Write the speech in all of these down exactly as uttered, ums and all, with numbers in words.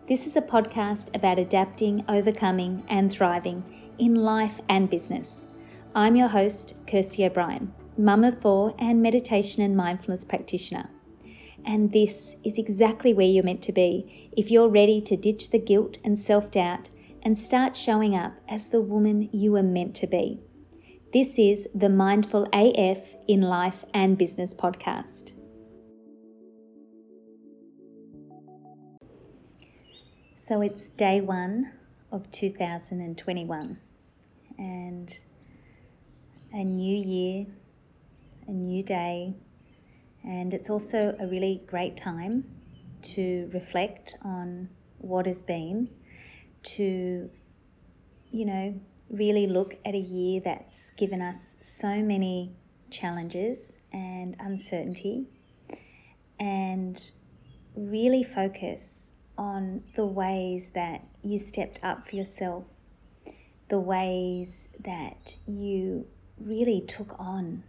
This is a podcast about adapting, overcoming, and thriving in life and business. I'm your host, Kirsty O'Brien, mum of four and meditation and mindfulness practitioner. And this is exactly where you're meant to be if you're ready to ditch the guilt and self-doubt and start showing up as the woman you are meant to be. This is the Mindful A F in Life and Business podcast. So it's day one of two thousand twenty-one and a new year, a new day, and it's also a really great time to reflect on what has been, to, you know, really look at a year that's given us so many challenges and uncertainty, and really focus on the ways that you stepped up for yourself, the ways that you really took on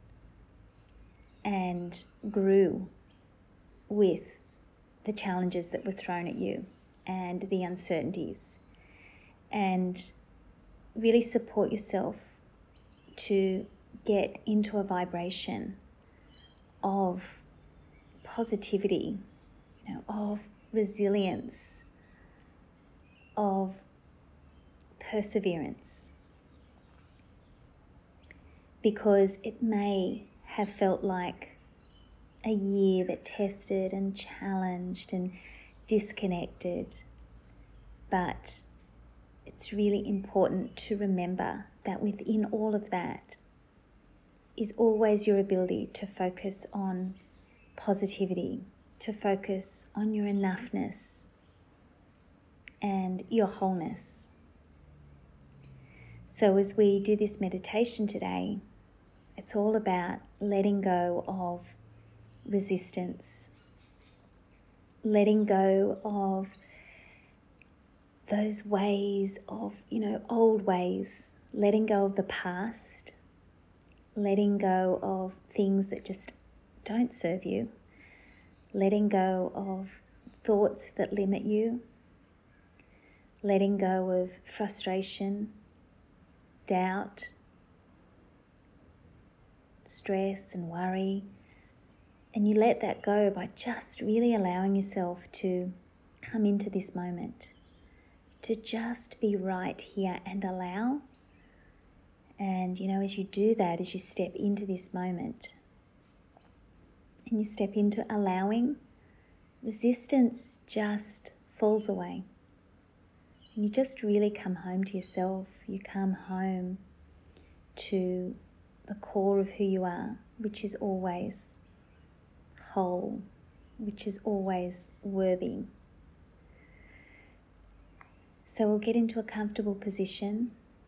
and grew with the challenges that were thrown at you and the uncertainties, and really support yourself to get into a vibration of positivity, you know, of resilience, of perseverance, because it may have felt like a year that tested and challenged and disconnected, but it's really important to remember that within all of that is always your ability to focus on positivity, to focus on your enoughness and your wholeness. So as we do this meditation today, it's all about letting go of resistance, letting go of those ways of, you know, old ways, letting go of the past, letting go of things that just don't serve you, letting go of thoughts that limit you, letting go of frustration, doubt, stress and worry, and you let that go by just really allowing yourself to come into this moment, to just be right here and allow. And you know, as you do that, as you step into this moment and you step into allowing, resistance just falls away. And you just really come home to yourself. You come home to the core of who you are, which is always whole, which is always worthy. So we'll get into a comfortable position.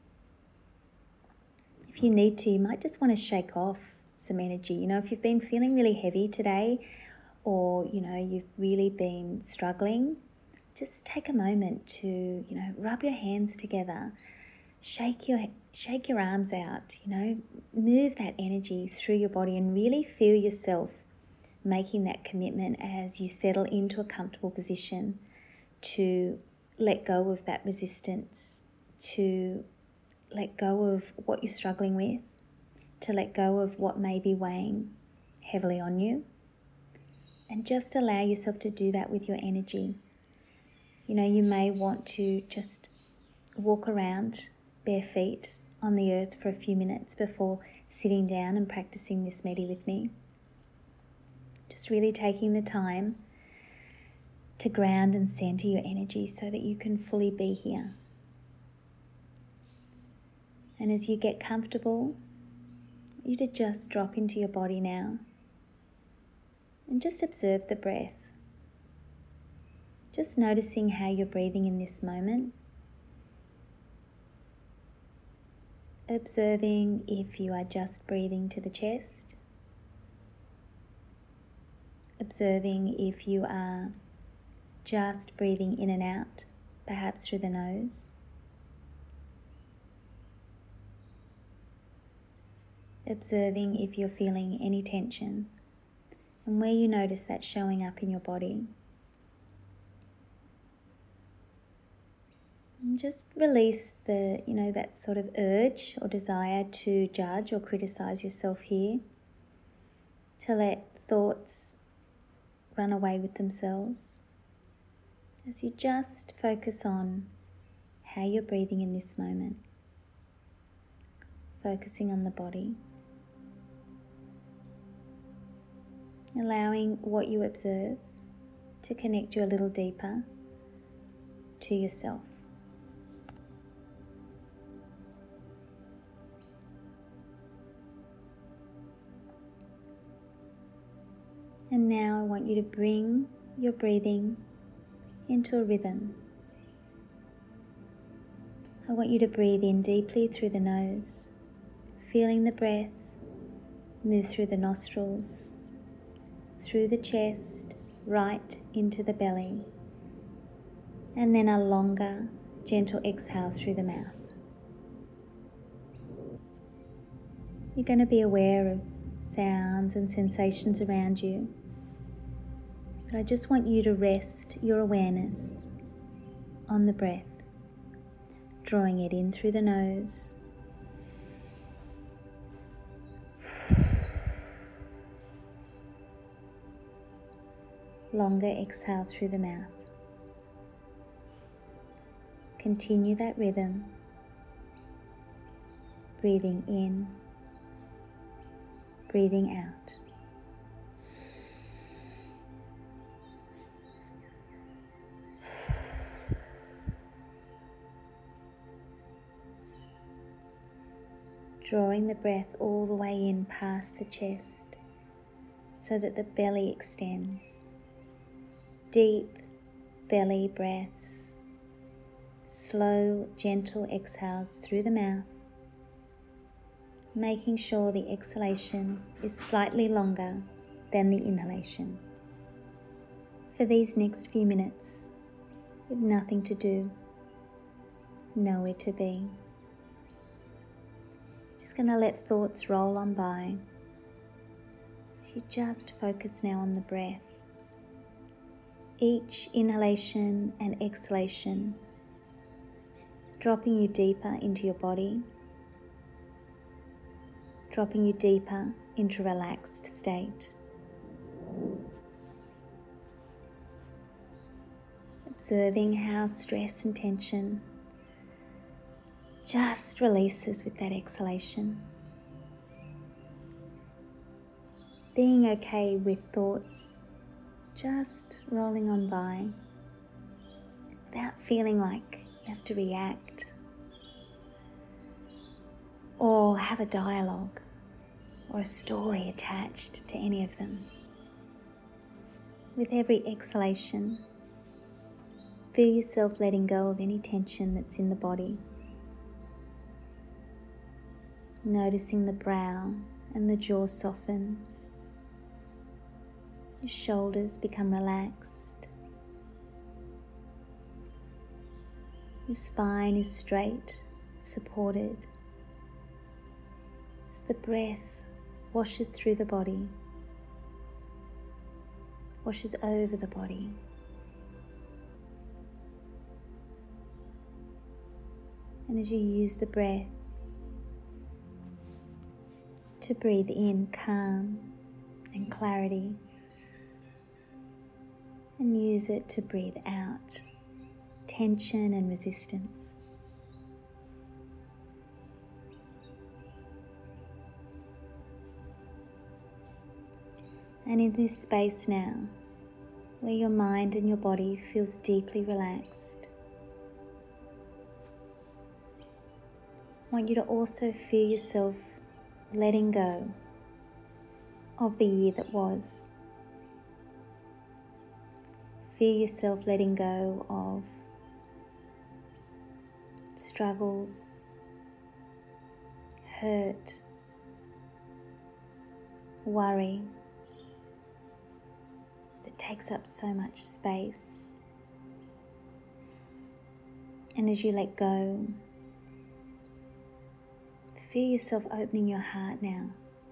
If you need to, you might just want to shake off some energy. You know, if you've been feeling really heavy today, or, you know, you've really been struggling, just take a moment to, you know, rub your hands together, shake your shake your arms out, you know, move that energy through your body and really feel yourself making that commitment as you settle into a comfortable position to let go of that resistance, to let go of what you're struggling with, to let go of what may be weighing heavily on you, and just allow yourself to do that with your energy. You know, you may want to just walk around bare feet on the earth for a few minutes before sitting down and practicing this medi with me. Just really taking the time to ground and center your energy so that you can fully be here. And as you get comfortable, you to just drop into your body now and just observe the breath. Just noticing how you're breathing in this moment. Observing if you are just breathing to the chest. Observing if you are just breathing in and out, perhaps through the nose. Observing if you're feeling any tension and where you notice that showing up in your body. And just release the, you know, that sort of urge or desire to judge or criticize yourself here, to let thoughts run away with themselves, as you just focus on how you're breathing in this moment, focusing on the body, allowing what you observe to connect you a little deeper to yourself. And now I want you to bring your breathing into a rhythm. I want you to breathe in deeply through the nose, feeling the breath move through the nostrils, through the chest, right into the belly, and then a longer, gentle exhale through the mouth. You're going to be aware of sounds and sensations around you, but I just want you to rest your awareness on the breath, drawing it in through the nose, longer exhale through the mouth. Continue that rhythm, breathing in, breathing out. Drawing the breath all the way in past the chest so that the belly extends. Deep belly breaths, slow, gentle exhales through the mouth, making sure the exhalation is slightly longer than the inhalation. For these next few minutes, you have nothing to do, nowhere to be. Just going to let thoughts roll on by. So you just focus now on the breath. Each inhalation and exhalation dropping you deeper into your body, dropping you deeper into a relaxed state. Observing how stress and tension just releases with that exhalation. Being okay with thoughts just rolling on by without feeling like you have to react or have a dialogue or a story attached to any of them. With every exhalation, feel yourself letting go of any tension that's in the body. Noticing the brow and the jaw soften. Your shoulders become relaxed. Your spine is straight, supported. As the breath washes through the body, washes over the body. And as you use the breath to breathe in calm and clarity, and use it to breathe out tension and resistance. And in this space now, where your mind and your body feels deeply relaxed, I want you to also feel yourself letting go of the year that was. Feel yourself letting go of struggles, hurt, worry that takes up so much space. And as you let go, feel yourself opening your heart now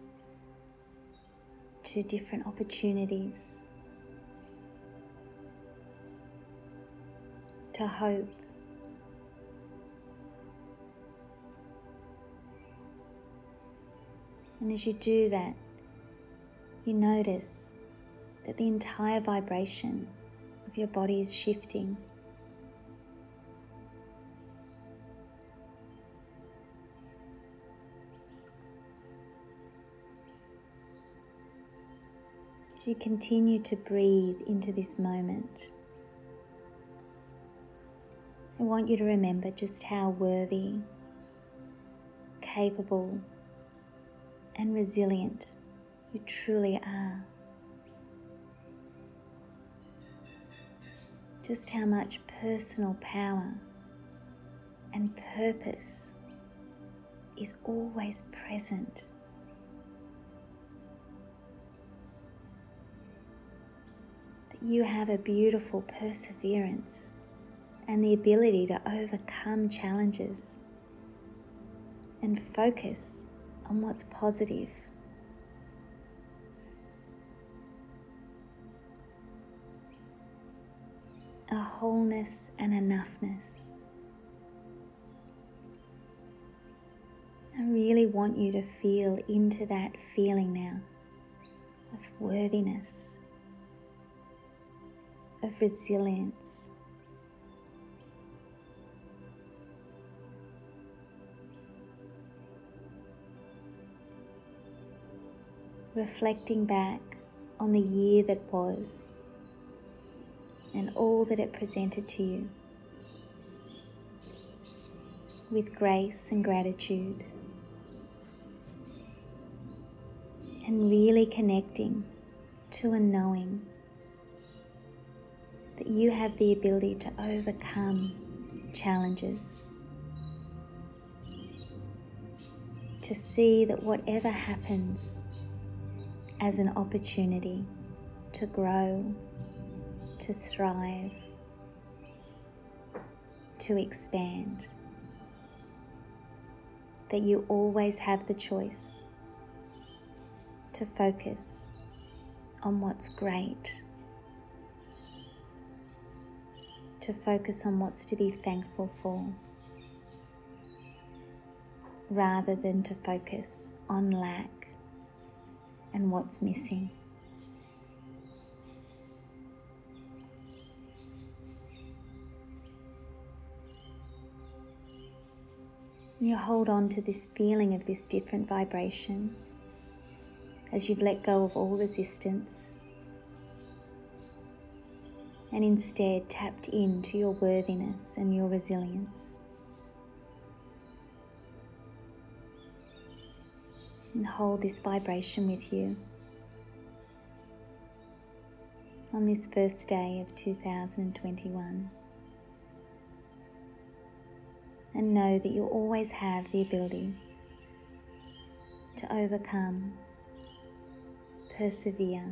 to different opportunities, to hope, And as you do that, you notice that the entire vibration of your body is shifting. As you continue to breathe into this moment, I want you to remember just how worthy, capable, and resilient you truly are. Just how much personal power and purpose is always present. That you have a beautiful perseverance and the ability to overcome challenges and focus on what's positive. A wholeness and enoughness. I really want you to feel into that feeling now of worthiness, of resilience, reflecting back on the year that was and all that it presented to you with grace and gratitude, and really connecting to a knowing that you have the ability to overcome challenges, to see that whatever happens as an opportunity to grow, to thrive, to expand, that you always have the choice to focus on what's great, to focus on what's to be thankful for, rather than to focus on lack and what's missing. You hold on to this feeling of this different vibration as you've let go of all resistance and instead tapped into your worthiness and your resilience. And hold this vibration with you on this first day of two thousand twenty-one. And know that you always have the ability to overcome, persevere,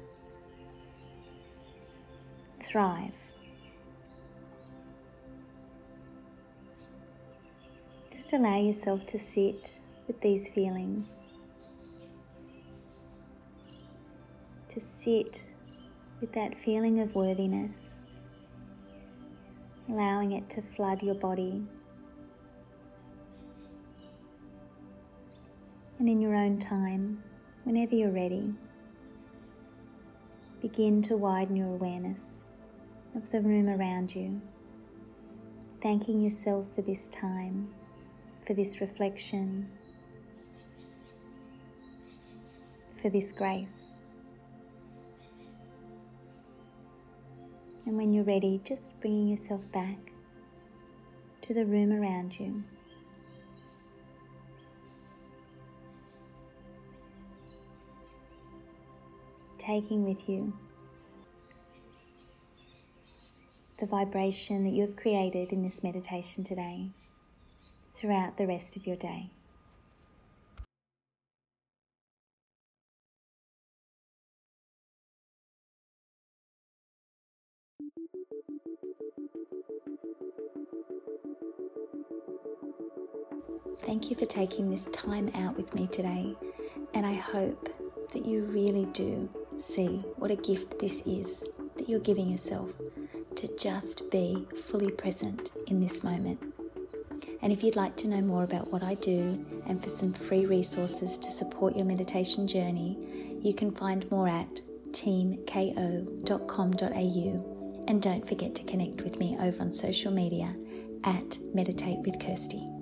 thrive. Just allow yourself to sit with these feelings, to sit with that feeling of worthiness, allowing it to flood your body. And in your own time, whenever you're ready, begin to widen your awareness of the room around you, thanking yourself for this time, for this reflection, for this grace. And when you're ready, just bringing yourself back to the room around you. Taking with you the vibration that you have created in this meditation today throughout the rest of your day. Thank you for taking this time out with me today, and I hope that you really do see what a gift this is that you're giving yourself to just be fully present in this moment. And if you'd like to know more about what I do and for some free resources to support your meditation journey, you can find more at team k o dot com dot a u. And don't forget to connect with me over on social media at Meditate with Kirsty.